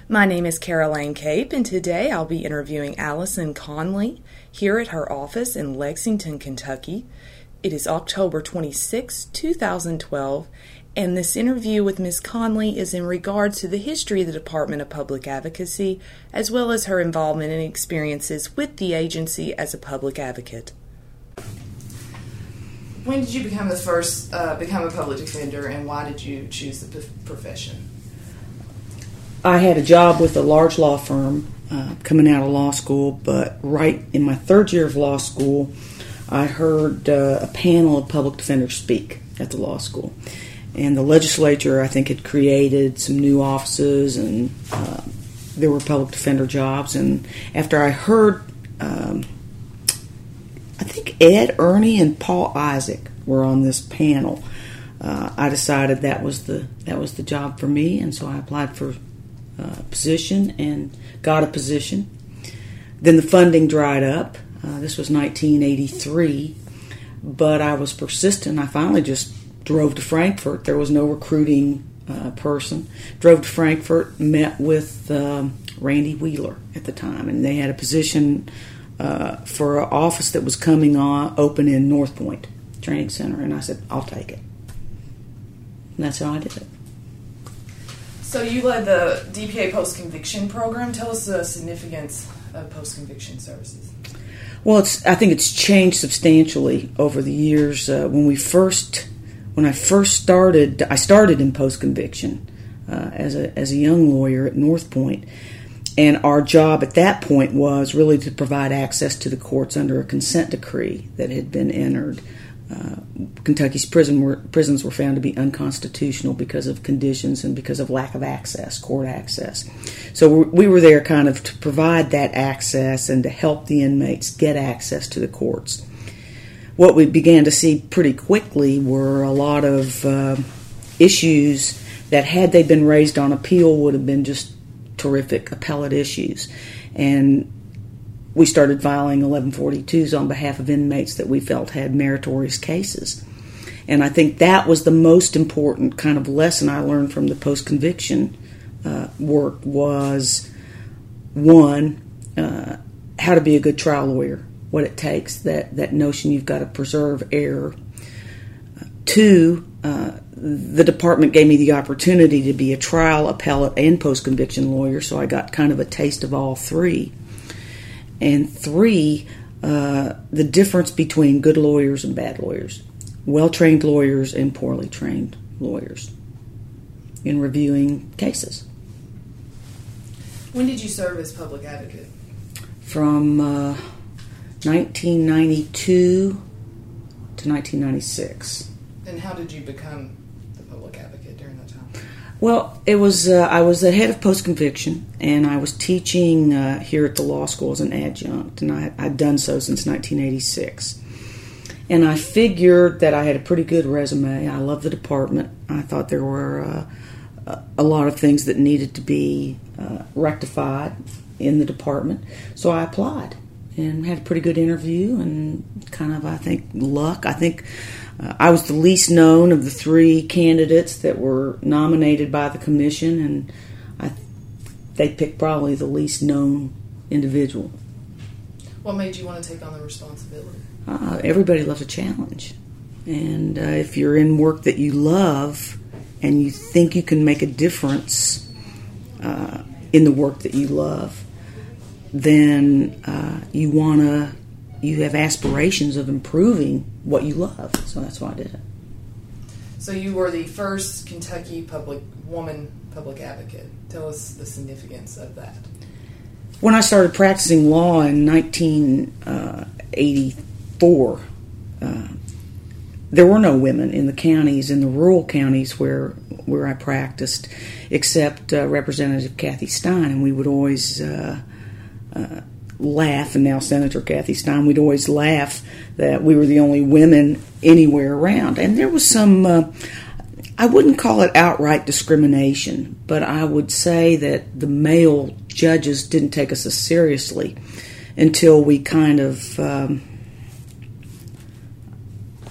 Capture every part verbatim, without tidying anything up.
My name is Caroline Cape, and today I'll be interviewing Allison Conley here at her office in Lexington, Kentucky. It is October twenty-sixth, two thousand twelve, and this interview with Miz Conley is in regards to the history of the Department of Public Advocacy, as well as her involvement and experiences with the agency as a public advocate. When did you become the first, uh, become a public defender, and why did you choose the p- profession? I had a job with a large law firm uh, coming out of law school, but right in my third year of law school, I heard uh, a panel of public defenders speak at the law school. And the legislature, I think, had created some new offices, and uh, there were public defender jobs. And after I heard, um, I think Ed, Ernie, and Paul Isaac were on this panel, uh, I decided that was the that was the job for me, and so I applied for Uh, position and got a position. Then the funding dried up. Uh, this was nineteen eighty-three, but I was persistent. I finally just drove to Frankfort. There was no recruiting uh, person. Drove to Frankfort, met with um, Randy Wheeler at the time, and they had a position uh, for an office that was coming on open in North Point Training Center, and I said, I'll take it. And that's how I did it. So you led the D P A post-conviction program. Tell us the significance of post-conviction services. Well, it's, I think it's changed substantially over the years. Uh, when we first, when I first started, I started in post-conviction uh, as a as a young lawyer at North Point, and our job at that point was really to provide access to the courts under a consent decree that had been entered. Uh, Kentucky's prison were, prisons were found to be unconstitutional because of conditions and because of lack of access, court access. So we were there kind of to provide that access and to help the inmates get access to the courts. What we began to see pretty quickly were a lot of uh, issues that, had they been raised on appeal, would have been just terrific appellate issues. And we started filing eleven forty-twos on behalf of inmates that we felt had meritorious cases. And I think that was the most important kind of lesson I learned from the post-conviction uh, work was, one, uh, how to be a good trial lawyer, what it takes, that, that notion you've got to preserve error. Uh, two, uh, the department gave me the opportunity to be a trial, appellate, and post-conviction lawyer, so I got kind of a taste of all three. And three, uh, the difference between good lawyers and bad lawyers, well-trained lawyers and poorly trained lawyers in reviewing cases. When did you serve as public advocate? From uh, nineteen ninety-two to nineteen ninety-six. And how did you become the public advocate during that time? Well, it was uh, I was the head of post-conviction, and I was teaching uh, here at the law school as an adjunct, and I, I'd done so since nineteen eighty-six. And I figured that I had a pretty good resume. I loved the department. I thought there were uh, a lot of things that needed to be uh, rectified in the department. So I applied and had a pretty good interview and kind of, I think, luck. I think uh, I was the least known of the three candidates that were nominated by the commission, and I they picked probably the least known individual. What made you want to take on the responsibility? Uh, everybody loves a challenge. And uh, if you're in work that you love and you think you can make a difference uh, in the work that you love, then uh, you want to, you have aspirations of improving what you love. So that's why I did it. So you were the first Kentucky public woman public advocate. Tell us the significance of that. When I started practicing law in nineteen eighty-four, uh, there were no women in the counties, in the rural counties where where I practiced, except uh, Representative Kathy Stein, and we would always uh, uh, laugh, and now Senator Kathy Stein, we'd always laugh that we were the only women anywhere around. And there was some, uh, I wouldn't call it outright discrimination, but I would say that the male judges didn't take us as seriously until we kind of, um,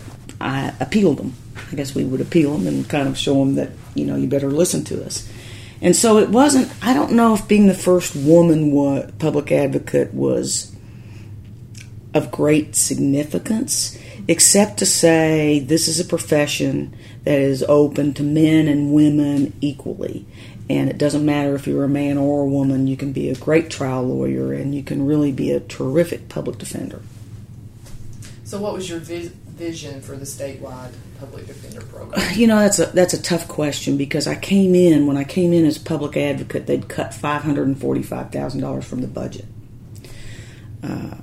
I appealed them. I guess we would appeal them and kind of show them that, you know, you better listen to us. And so it wasn't, I don't know if being the first woman wa- public advocate was of great significance, except to say this is a profession that is open to men and women equally. And it doesn't matter if you're a man or a woman, you can be a great trial lawyer and you can really be a terrific public defender. So what was your vi- vision for the statewide public defender program? You know, that's a that's a tough question, because I came in, when I came in as public advocate, they'd cut five hundred forty-five thousand dollars from the budget. Uh,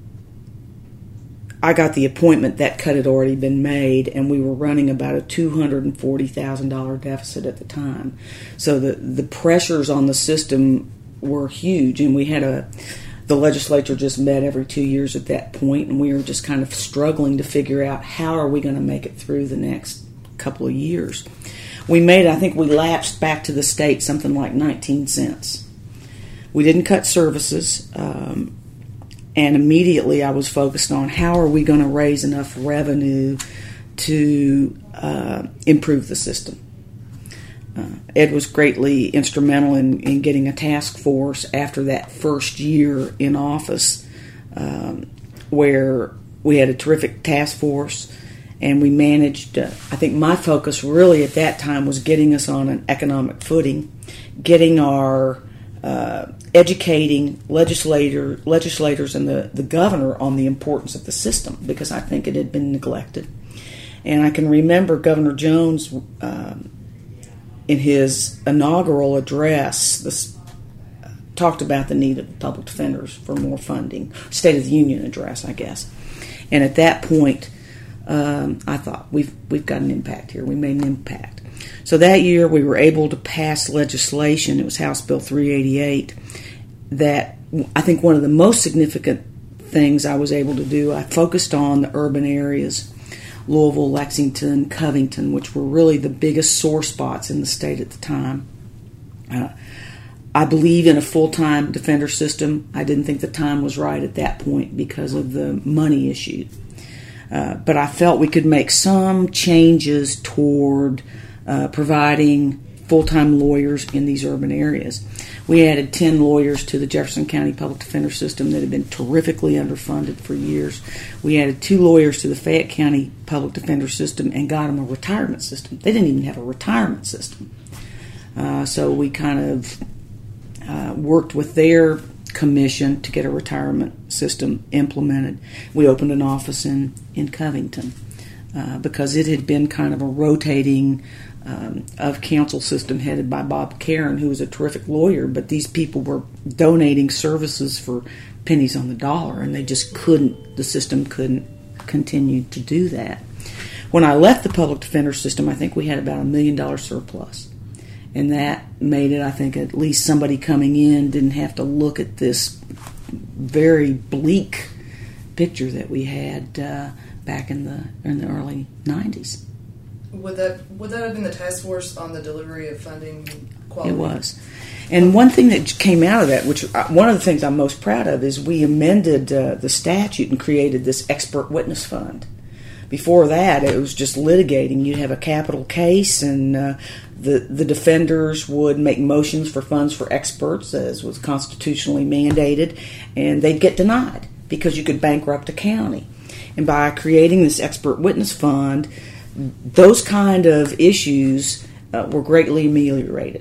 I got the appointment, that cut had already been made, and we were running about a two hundred forty thousand dollars deficit at the time. So the, the pressures on the system were huge, and we had a, the legislature just met every two years at that point, and we were just kind of struggling to figure out how are we going to make it through the next couple of years. We made, I think we lapsed back to the state something like nineteen cents. We didn't cut services. Um, And immediately I was focused on how are we going to raise enough revenue to uh, improve the system. Uh, Ed was greatly instrumental in, in getting a task force after that first year in office, um, where we had a terrific task force, and we managed, uh, I think my focus really at that time was getting us on an economic footing, getting our uh, educating legislator, legislators and the, the governor on the importance of the system, because I think it had been neglected. And I can remember Governor Jones, um, in his inaugural address, this, uh, talked about the need of public defenders for more funding, State of the Union address, I guess. And at that point, um, I thought, we've, we've got an impact here. We made an impact. So that year we were able to pass legislation, it was House Bill three eighty-eight, that I think one of the most significant things I was able to do, I focused on the urban areas, Louisville, Lexington, Covington, which were really the biggest sore spots in the state at the time. Uh, I believe in a full-time defender system. I didn't think the time was right at that point because of the money issue. Uh, but I felt we could make some changes toward uh, providing full-time lawyers in these urban areas. We added ten lawyers to the Jefferson County Public Defender System that had been terrifically underfunded for years. We added two lawyers to the Fayette County Public Defender System and got them a retirement system. They didn't even have a retirement system. Uh, so we kind of uh, worked with their commission to get a retirement system implemented. We opened an office in, in Covington uh, because it had been kind of a rotating Um, of council system headed by Bob Karen, who was a terrific lawyer, but these people were donating services for pennies on the dollar, and they just couldn't, the system couldn't continue to do that. When I left the public defender system, I think we had about a million dollar surplus, and that made it, I think, at least somebody coming in didn't have to look at this very bleak picture that we had uh, back in the in the early nineties. Would that would that have been the task force on the delivery of funding quality? It was. And one thing that came out of that, which one of the things I'm most proud of, is we amended uh, the statute and created this expert witness fund. Before that, it was just litigating. You'd have a capital case, and uh, the the defenders would make motions for funds for experts, as was constitutionally mandated, and they'd get denied because you could bankrupt a county. And by creating this expert witness fund, those kind of issues uh, were greatly ameliorated.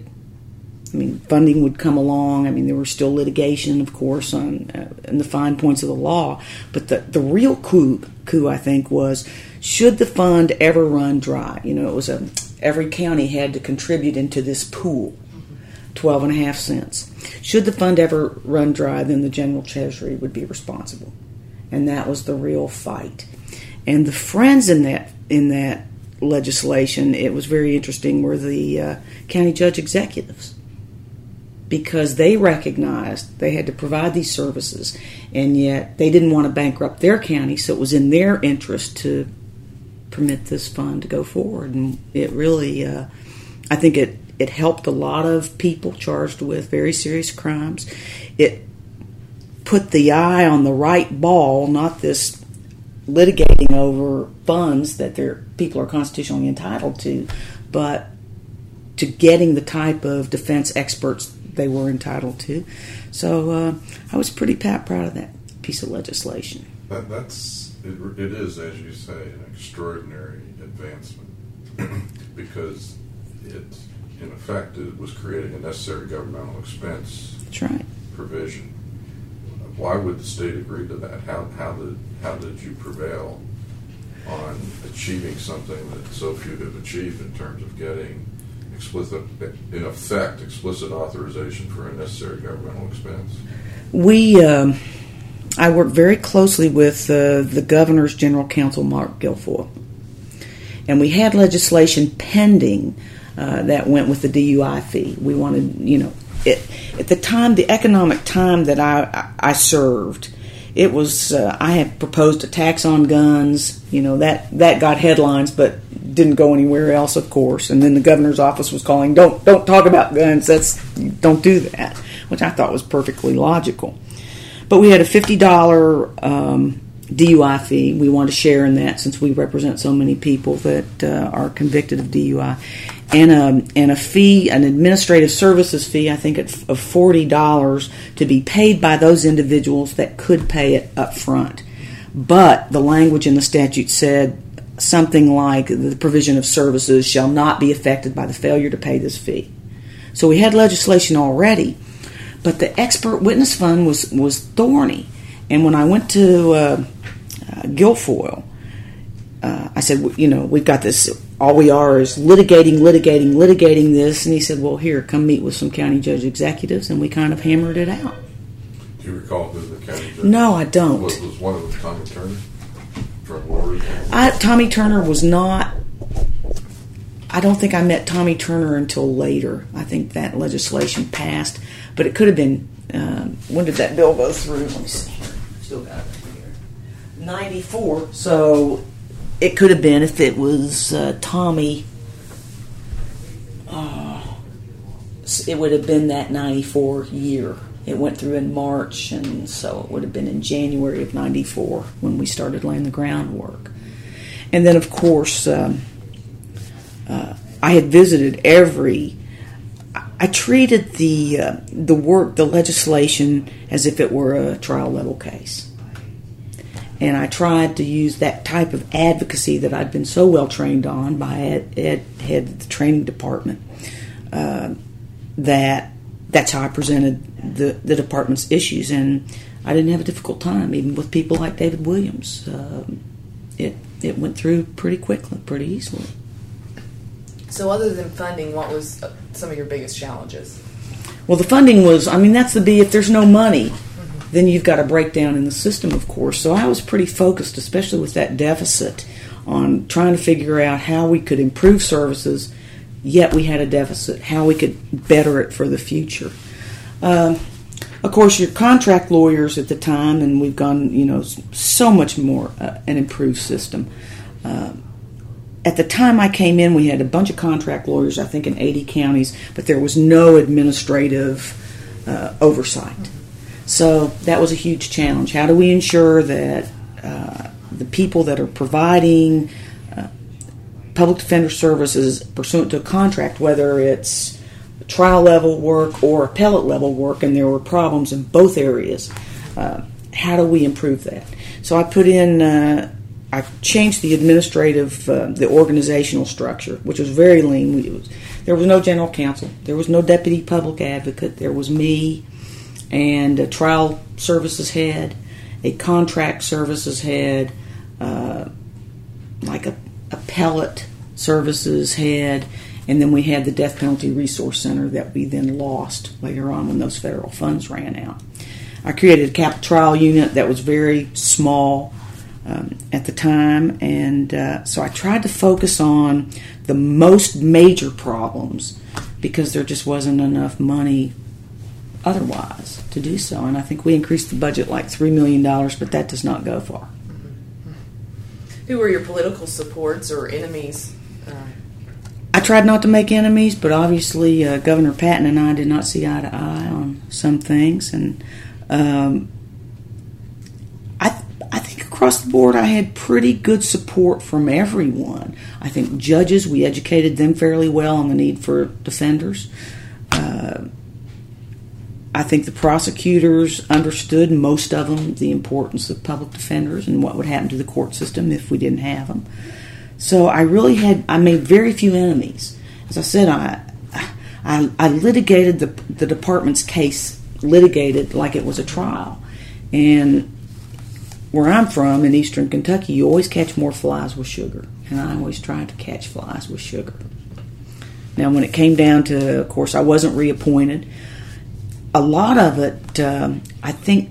I mean, funding would come along. I mean, there was still litigation, of course, on uh, and the fine points of the law. But the, the real coup, coup, I think, was should the fund ever run dry? You know, it was a every county had to contribute into this pool, twelve and a half cents. Should the fund ever run dry, then the general treasury would be responsible, and that was the real fight. And the friends in that in that legislation, it was very interesting, were the uh, county judge executives, because they recognized they had to provide these services, and yet they didn't want to bankrupt their county, so it was in their interest to permit this fund to go forward. And it really, uh, I think it, it helped a lot of people charged with very serious crimes. It put the eye on the right ball, not this litigating over funds that their people are constitutionally entitled to, but to getting the type of defense experts they were entitled to. So uh, I was pretty proud of that piece of legislation. That, that's it, it is, as you say, an extraordinary advancement because it, in effect, it was creating a necessary governmental expense That's right. provision. Why would the state agree to that? How how did how did you prevail on achieving something that so few have achieved in terms of getting explicit, in effect, explicit authorization for a necessary governmental expense? We, um, I worked very closely with uh, the governor's general counsel, Mark Guilfoyle, and we had legislation pending uh, that went with the D U I fee. We wanted, you know, it, at the time, the economic time that I, I served, it was, uh, I had proposed a tax on guns, you know, that, that got headlines, but didn't go anywhere else, of course. And then the governor's office was calling, don't don't talk about guns, that's don't do that, which I thought was perfectly logical. But we had a fifty dollars um, D U I fee. We wanted to share in that since we represent so many people that uh, are convicted of D U I. And a, and a fee, an administrative services fee, I think, of forty dollars to be paid by those individuals that could pay it up front. But the language in the statute said something like the provision of services shall not be affected by the failure to pay this fee. So we had legislation already, but the expert witness fund was, was thorny. And when I went to uh, uh, Guilfoyle, uh, I said, you know, we've got this, all we are is litigating, litigating, litigating this. And he said, well, here, come meet with some county judge executives, and we kind of hammered it out. Do you recall who the county judge? No, I don't. Was, was one of them Tommy Turner from Warrior? I, Tommy Turner was not. I don't think I met Tommy Turner until later. I think that legislation passed, but it could have been. Um, when did that bill go through? Let me see here. Still got it right here. ninety-four. So it could have been if it was uh, Tommy. Uh, it would have been that ninety-four year. It went through in March, and so it would have been in January of ninety-four when we started laying the groundwork. And then, of course, um, uh, I had visited every. I treated the uh, the work, the legislation, as if it were a trial level case, and I tried to use that type of advocacy that I'd been so well trained on by Ed, Ed head of the training department. Uh, that that's how I presented the the department's issues, and I didn't have a difficult time, even with people like David Williams. Um, it it went through pretty quickly, pretty easily. So other than funding, what was some of your biggest challenges? Well, the funding was, I mean, that's the B. If there's no money, mm-hmm. then you've got a breakdown in the system, of course. So I was pretty focused, especially with that deficit, on trying to figure out how we could improve services, yet we had a deficit, how we could better it for the future. Um, of course, your contract lawyers at the time, and we've gone, you know, so much more uh, an improved system. Uh, At the time I came in, we had a bunch of contract lawyers, I think, in eighty counties, but there was no administrative uh, oversight. So that was a huge challenge. How do we ensure that uh, the people that are providing uh, public defender services pursuant to a contract, whether it's trial level work or appellate level work, and there were problems in both areas, uh, how do we improve that? So I put in... Uh, I changed the administrative, uh, the organizational structure, which was very lean. We, was, there was no general counsel. There was no deputy public advocate. There was me and a trial services head, a contract services head, uh, like a appellate services head, and then we had the Death Penalty Resource Center that we then lost later on when those federal funds ran out. I created a capital trial unit that was very small Um, at the time, and uh, so I tried to focus on the most major problems because there just wasn't enough money otherwise to do so. And I think we increased the budget like three million dollars, but that does not go far. Mm-hmm. Who were your political supports or enemies? Uh... I tried not to make enemies, but obviously uh, Governor Patton and I did not see eye to eye on some things, and um, I, th- I think across the board, I had pretty good support from everyone. I think judges, we educated them fairly well on the need for defenders. Uh, I think the prosecutors understood, most of them, the importance of public defenders and what would happen to the court system if we didn't have them. So I really had, I made very few enemies. As I said, I I, I litigated the, the department's case, litigated like it was a trial. And where I'm from, in eastern Kentucky, you always catch more flies with sugar. And I always tried to catch flies with sugar. Now, when it came down to, of course, I wasn't reappointed. A lot of it, um, I think,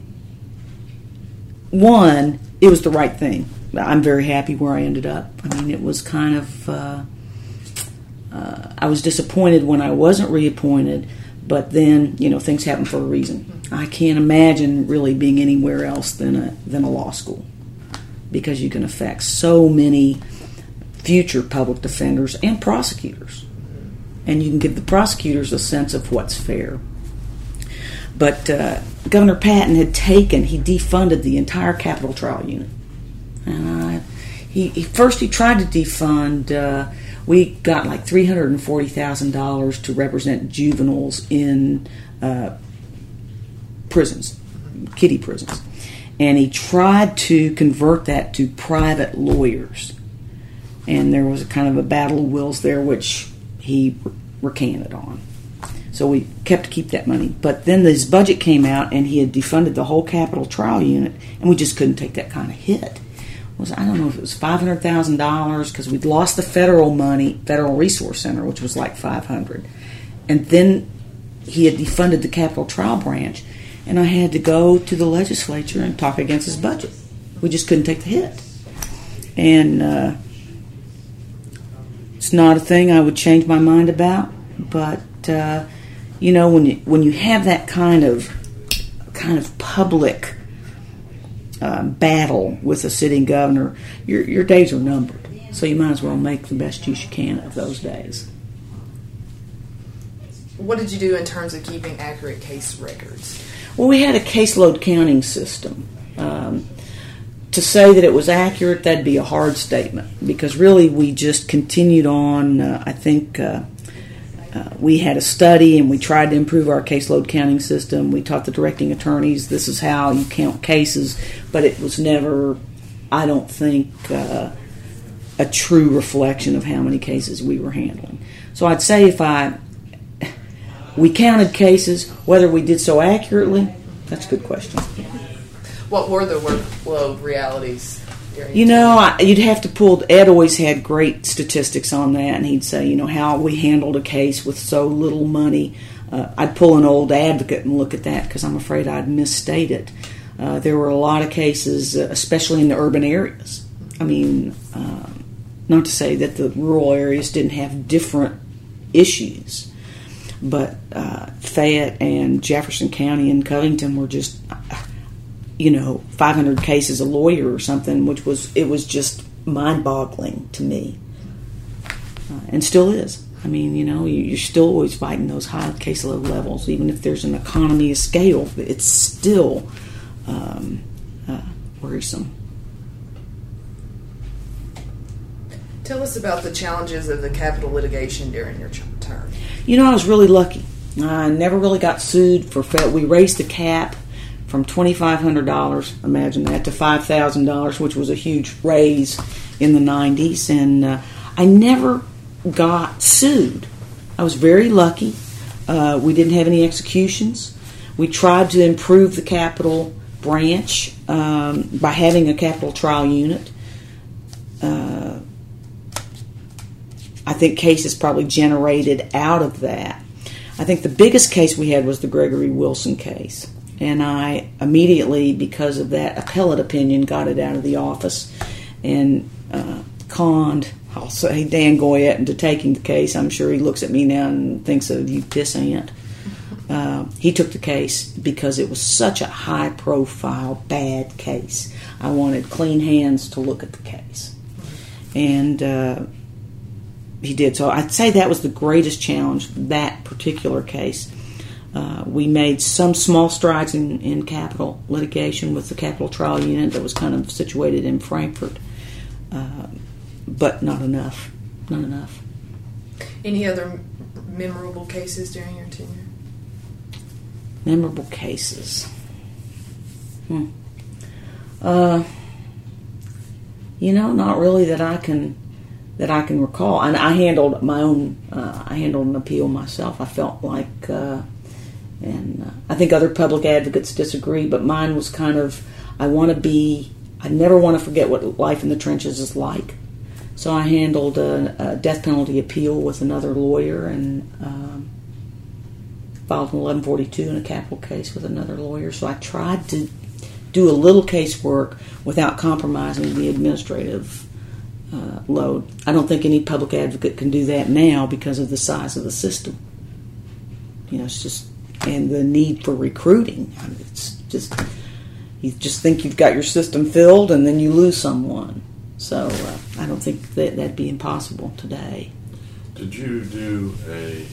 one, it was the right thing. I'm very happy where I ended up. I mean, it was kind of, uh, uh, I was disappointed when I wasn't reappointed, but then, you know, things happen for a reason. I can't imagine really being anywhere else than a, than a law school, because you can affect so many future public defenders and prosecutors. And you can give the prosecutors a sense of what's fair. But uh, Governor Patton had taken, he defunded the entire capital trial unit. And uh, he, he first he tried to defund, uh, we got like three hundred forty thousand dollars to represent juveniles in uh, prisons, kiddie prisons. And he tried to convert that to private lawyers. And there was a kind of a battle of wills there, which he recanted on. So we kept to keep that money. But then his budget came out, and he had defunded the whole capital trial unit, and we just couldn't take that kind of hit. It was, I don't know if it was five hundred thousand dollars, because we'd lost the federal money, Federal Resource Center, which was like five hundred thousand dollars. And then he had defunded the capital trial branch, and I had to go to the legislature and talk against his budget. We just couldn't take the hit. And uh, it's not a thing I would change my mind about, but uh, you know, when you when you have that kind of kind of public uh, battle with a sitting governor, your your days are numbered. So you might as well make the best use you can of those days. What did you do in terms of keeping accurate case records? Well, we had a caseload counting system. Um, to say that it was accurate, that'd be a hard statement, because really we just continued on. Uh, I think uh, uh, we had a study, and we tried to improve our caseload counting system. We taught the directing attorneys this is how you count cases, but it was never, I don't think, uh, a true reflection of how many cases we were handling. So I'd say if I we counted cases, whether we did so accurately, that's a good question. What were the workload realities? You know, I, you'd have to pull, Ed always had great statistics on that, and he'd say, you know, how we handled a case with so little money. Uh, I'd pull an old advocate and look at that, because I'm afraid I'd misstate it. Uh, there were a lot of cases, uh, especially in the urban areas. I mean, uh, not to say that the rural areas didn't have different issues, but uh, Fayette and Jefferson County and Covington were just, you know, five hundred cases a lawyer or something, which was, it was just mind-boggling to me. Uh, and still is. I mean, you know, you're still always fighting those high caseload levels. Even if there's an economy of scale, it's still um, uh, worrisome. Tell us about the challenges of the capital litigation during your term. You know, I was really lucky. I never really got sued for fail. We raised the cap from twenty-five hundred dollars, imagine that, to five thousand dollars, which was a huge raise in the nineties. And uh, I never got sued. I was very lucky. Uh, we didn't have any executions. We tried to improve the capital branch um, by having a capital trial unit. Uh, I think cases probably generated out of that. I think the biggest case we had was the Gregory Wilson case. And I immediately, because of that appellate opinion, got it out of the office and uh, conned, I'll say, Dan Goyette into taking the case. I'm sure he looks at me now and thinks of you pissant. Uh, he took the case because it was such a high-profile, bad case. I wanted clean hands to look at the case. And uh, he did. So I'd say that was the greatest challenge, that particular case. Uh, we made some small strides in, in capital litigation with the capital trial unit that was kind of situated in Frankfort, uh, but not enough. Not enough. Any other memorable cases during your tenure? Memorable cases. Hmm. Uh, you know, not really that I can that I can recall. And I handled my own. Uh, I handled an appeal myself. I felt like, uh, and uh, I think other public advocates disagree, but mine was kind of. I want to be. I never want to forget what life in the trenches is like. So I handled a, a death penalty appeal with another lawyer and um, filed an eleven forty-two in a capital case with another lawyer. So I tried to do a little casework without compromising the administrative uh, load. I don't think any public advocate can do that now because of the size of the system. You know, it's just, and the need for recruiting. I mean, it's just, you just think you've got your system filled and then you lose someone. So uh, I don't think that that'd be impossible today. Did you do a,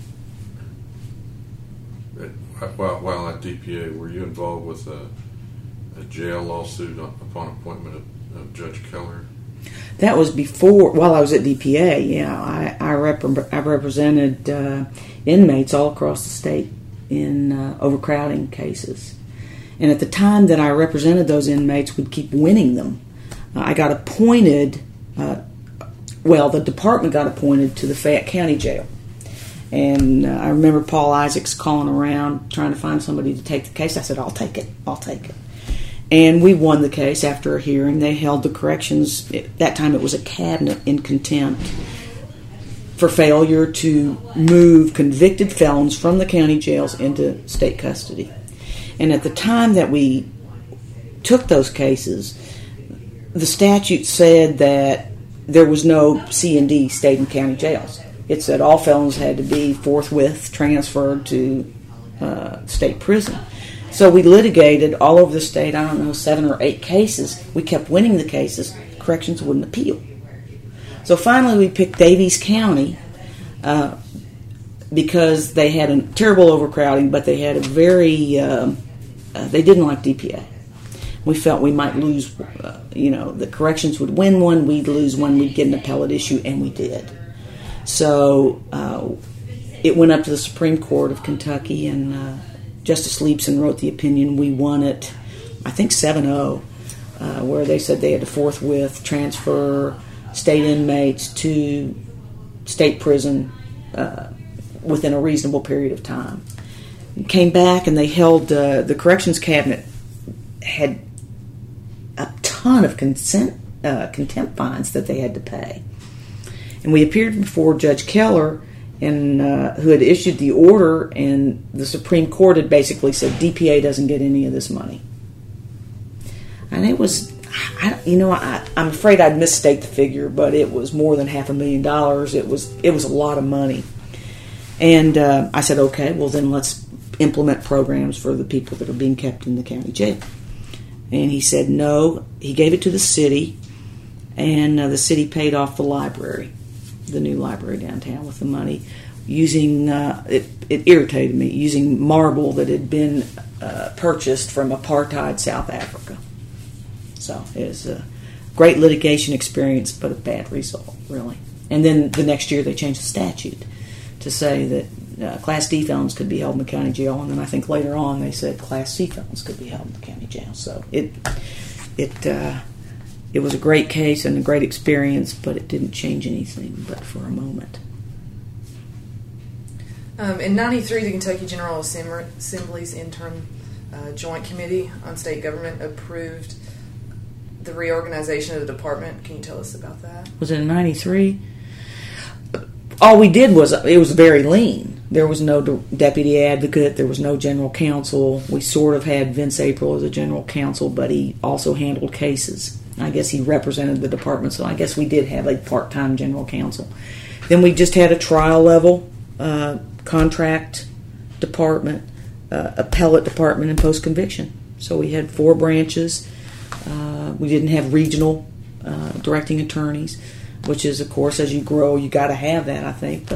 a while, while at D P A, were you involved with a, a jail lawsuit upon appointment of, of Judge Keller? That was before, while I was at D P A, yeah. I, I, rep- I represented uh, inmates all across the state in uh, overcrowding cases. And at the time that I represented those inmates, we'd keep winning them. I got appointed, uh, well, the department got appointed to the Fayette County Jail. And uh, I remember Paul Isaacs calling around trying to find somebody to take the case. I said, I'll take it, I'll take it. And we won the case after a hearing. They held the corrections, at that time it was a cabinet, in contempt for failure to move convicted felons from the county jails into state custody. And at the time that we took those cases, the statute said that there was no C and D, state and county jails. It said all felons had to be forthwith transferred to uh, state prison. So we litigated all over the state, I don't know, seven or eight cases. We kept winning the cases. Corrections wouldn't appeal. So finally we picked Daviess County uh, because they had a terrible overcrowding, but they had a very, um, uh, they didn't like D P A. We felt we might lose, uh, you know, the corrections would win one, we'd lose one, we'd get an appellate issue, and we did. So uh, it went up to the Supreme Court of Kentucky, and uh, Justice Leibson wrote the opinion. We won it, I think seven oh, uh, where they said they had to forthwith transfer state inmates to state prison uh, within a reasonable period of time. Came back, and they held, uh, the corrections cabinet had a ton of consent, uh, contempt fines that they had to pay. And we appeared before Judge Keller, and uh, who had issued the order, and the Supreme Court had basically said D P A doesn't get any of this money. And it was, I, you know, I, I'm afraid I'd misstate the figure, but it was more than half a million dollars. It was, it was a lot of money. And uh, I said, okay, well then let's implement programs for the people that are being kept in the county jail. And he said no. He gave it to the city, and uh, the city paid off the library, the new library downtown, with the money, using, uh, it, it irritated me, using marble that had been uh, purchased from apartheid South Africa. So it was a great litigation experience, but a bad result, really. And then the next year they changed the statute to say that uh, Class D felons could be held in the county jail, and then I think later on they said Class C felons could be held in the county jail. So it it uh, it was a great case and a great experience, but it didn't change anything but for a moment. Um, in ninety-three, the Kentucky General Assembly's interim uh, Joint Committee on State Government approved the reorganization of the department. Can you tell us about that? Was it in ninety-three? All we did was, it was very lean. There was no deputy advocate. There was no general counsel. We sort of had Vince April as a general counsel, but he also handled cases. I guess he represented the department, so I guess we did have a part-time general counsel. Then we just had a trial level uh, contract department, uh, appellate department, and post-conviction. So we had four branches. Uh, we didn't have regional uh, directing attorneys, which is, of course, as you grow, you got to have that, I think. But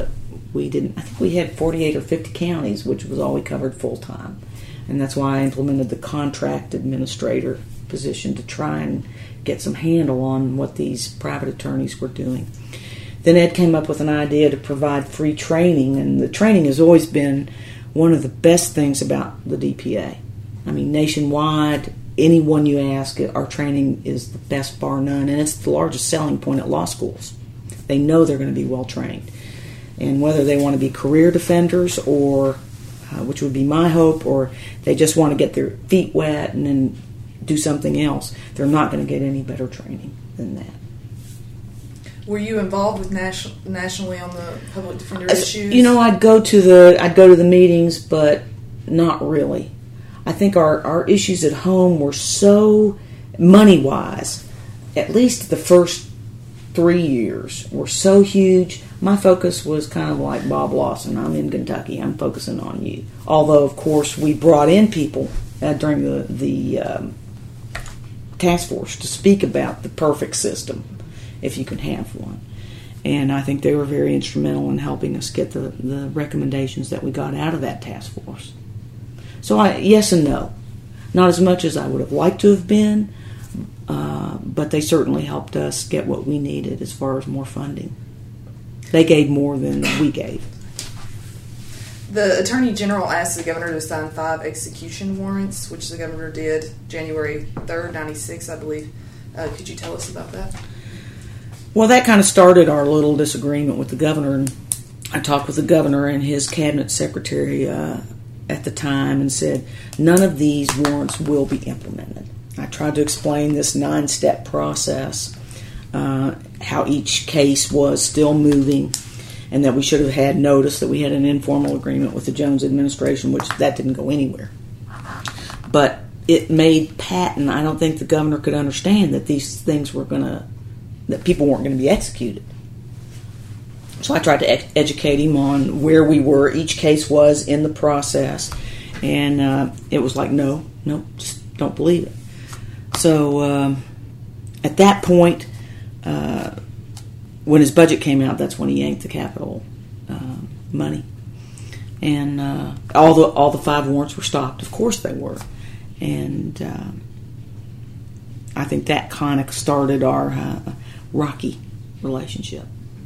we didn't. I think we had forty-eight or fifty counties, which was all we covered full time, and that's why I implemented the contract administrator position to try and get some handle on what these private attorneys were doing. Then Ed came up with an idea to provide free training, and the training has always been one of the best things about the D P A. I mean, nationwide, anyone you ask, our training is the best bar none, and it's the largest selling point at law schools. They know they're going to be well trained. And whether they want to be career defenders, or uh, which would be my hope, or they just want to get their feet wet and then do something else, they're not going to get any better training than that. Were you involved with nation, nationally on the public defender issues? You know, I'd go to the I'd go to the meetings, but not really. I think our, our issues at home were so money-wise, at least the first three years, were so huge. My focus was kind of like Bob Lawson. I'm in Kentucky. I'm focusing on you. Although, of course, we brought in people uh, during the, the um, task force to speak about the perfect system, if you can have one. And I think they were very instrumental in helping us get the, the recommendations that we got out of that task force. So I, yes and no. Not as much as I would have liked to have been, uh, but they certainly helped us get what we needed as far as more funding. They gave more than we gave. The Attorney General asked the governor to sign five execution warrants, which the governor did January third, ninety-six, I believe. Uh, could you tell us about that? Well, that kind of started our little disagreement with the governor. And I talked with the governor and his cabinet secretary uh, at the time and said, none of these warrants will be implemented. I tried to explain this nine-step process, uh, how each case was still moving, and that we should have had notice that we had an informal agreement with the Jones administration, which that didn't go anywhere. But it made patent, I don't think the governor could understand that these things were going to, that people weren't going to be executed. So I tried to ed- educate him on where we were, each case was in the process, and uh, it was like, no, no, just don't believe it. So um, at that point, uh, when his budget came out, that's when he yanked the capital uh, money, and uh, all the all the five warrants were stopped. Of course they were, and uh, I think that kind of started our uh, rocky relationship.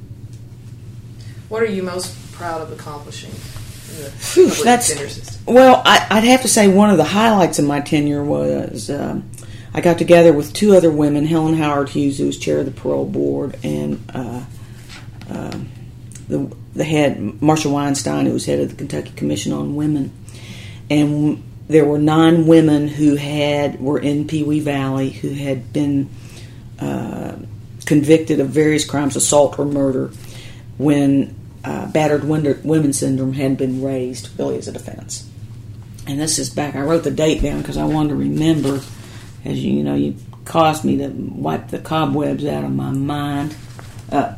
What are you most proud of accomplishing in the Whew, public that's, defender system? Well, I, I'd have to say one of the highlights of my tenure was um, I got together with two other women, Helen Howard Hughes, who was chair of the parole board, and uh, uh, the, the head, Marsha Weinstein, who was head of the Kentucky Commission on Women. And there were nine women who had were in Pewee Valley who had been uh, convicted of various crimes, assault or murder, when uh, battered women syndrome had been raised really as a defense. And this is back, I wrote the date down because I wanted to remember, as you, you know, you caused me to wipe the cobwebs out of my mind. Uh,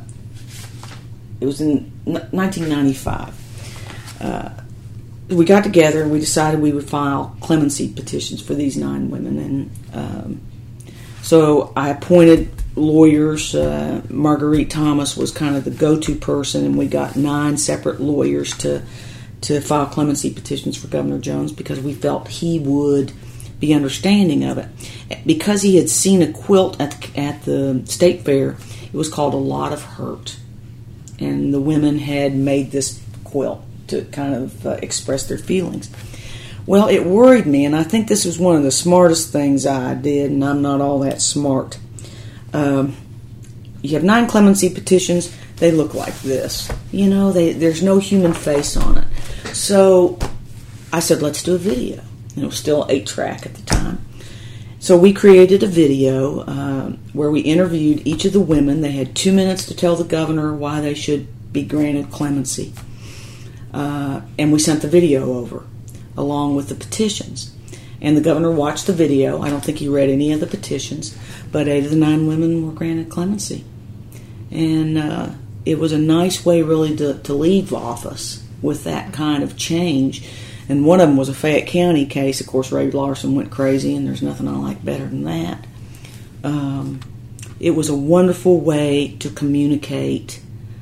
it was in nineteen ninety-five. Uh, we got together and we decided we would file clemency petitions for these nine women. And um, so I appointed lawyers. uh, Marguerite Thomas was kind of the go-to person, and we got nine separate lawyers to to file clemency petitions for Governor Jones because we felt he would be understanding of it. Because he had seen a quilt at the, at the state fair, it was called A Lot of Hurt, and the women had made this quilt to kind of uh, express their feelings. Well, it worried me, and I think this was one of the smartest things I did, and I'm not all that smart. Um, you have nine clemency petitions. They look like this. You know, they, there's no human face on it. So I said, let's do a video. And it was still eight track at the time. So we created a video uh, where we interviewed each of the women. They had two minutes to tell the governor why they should be granted clemency. Uh, and we sent the video over along with the petitions. And the governor watched the video. I don't think he read any of the petitions, but eight of the nine women were granted clemency. And uh, it was a nice way really to, to leave office with that kind of change. And one of them was a Fayette County case. Of course, Ray Larson went crazy, and there's nothing I like better than that. Um, it was a wonderful way to communicate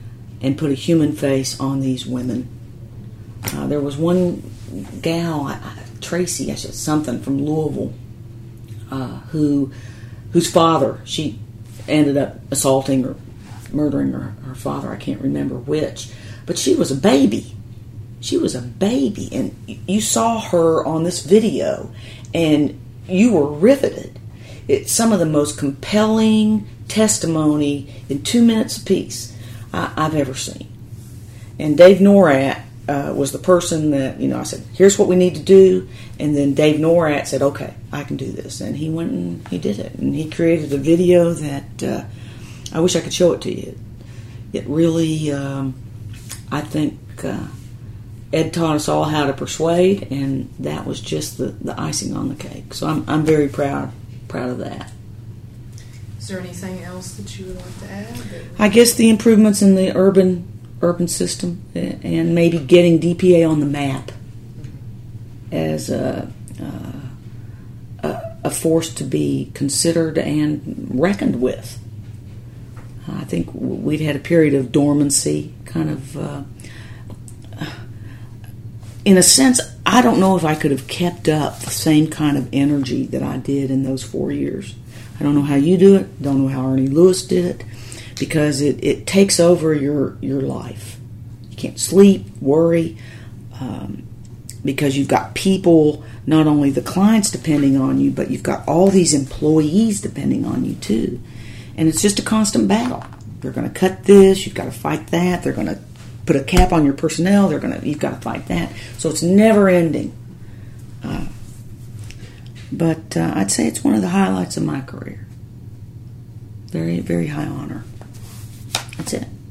and put a human face on these women. Uh, there was one gal, I, I, Tracy, I said something from Louisville, uh, who whose father she ended up assaulting or murdering her, her father. I can't remember which, but she was a baby. She was a baby, and you saw her on this video, and you were riveted. It's some of the most compelling testimony in two minutes apiece I, I've ever seen. And Dave Norat uh, was the person that, you know, I said, here's what we need to do. And then Dave Norat said, okay, I can do this. And he went and he did it. And he created a video that uh, I wish I could show it to you. It really, um, I think, uh, Ed taught us all how to persuade, and that was just the, the icing on the cake. So I'm I'm very proud proud of that. Is there anything else that you would like to add? I guess the improvements in the urban urban system, and maybe getting D P A on the map as a, a, a force to be considered and reckoned with. I think we'd had a period of dormancy, kind of. Uh, In a sense, I don't know if I could have kept up the same kind of energy that I did in those four years. I don't know how you do it. Don't know how Ernie Lewis did it, because it, it takes over your, your life. You can't sleep, worry, um, because you've got people, not only the clients depending on you, but you've got all these employees depending on you too. And it's just a constant battle. They're going to cut this, you've got to fight that, they're going to put a cap on your personnel, they're gonna you've got to fight that. So it's never ending. Uh, but uh, I'd say it's one of the highlights of my career. Very, very high honor. That's it.